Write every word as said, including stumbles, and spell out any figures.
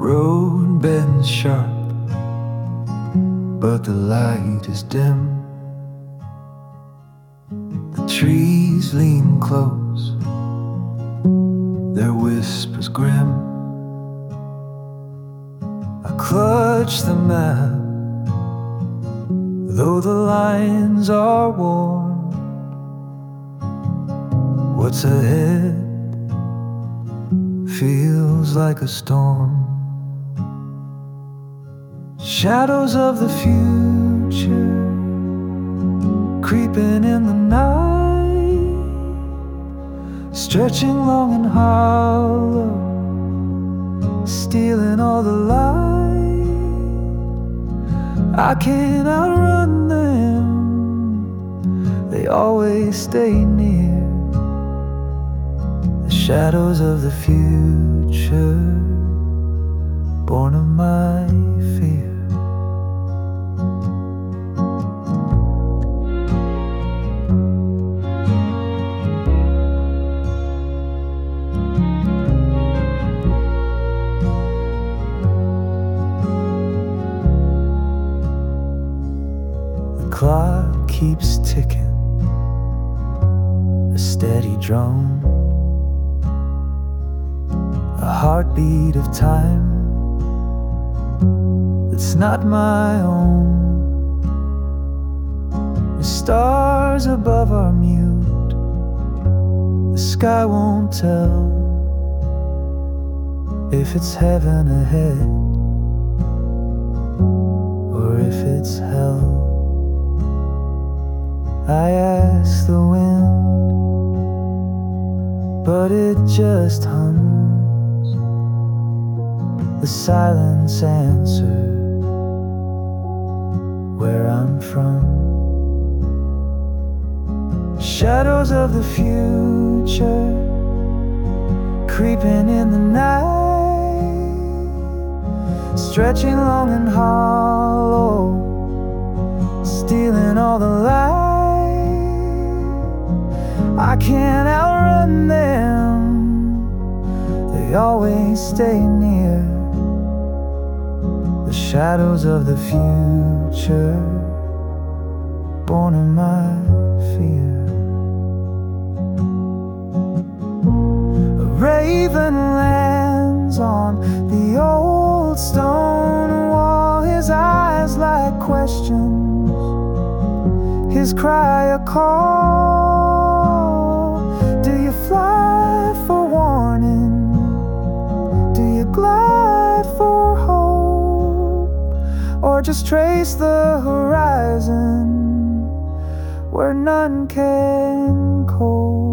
road bends sharp, but the light is dim. The trees lean close, their whispers grim. I clutch the map, though the lines are worn. What's ahead feels like a storm. Shadows of the future creeping in the night, stretching long and hollow, stealing all the light. I can't outrun them, they always stay near. The shadows of the future, born of my fear. The clock keeps ticking, a steady drone, a heartbeat of time that's not my own. The stars above are mute, the sky won't tell if it's heaven ahead or if it's hell. I ask the wind, but it just hums. The silence answers where I'm from. Shadows of the future creeping in the night, stretching long and hollow, stealing all the light. I can't outrun them, they always stay near. The shadows of the future, born in my fear. A raven lands on the old stone wall, his eyes like questions, his cry a call. Do you fly for warning? Do you glide for hope? Or just trace the horizon where none can cope?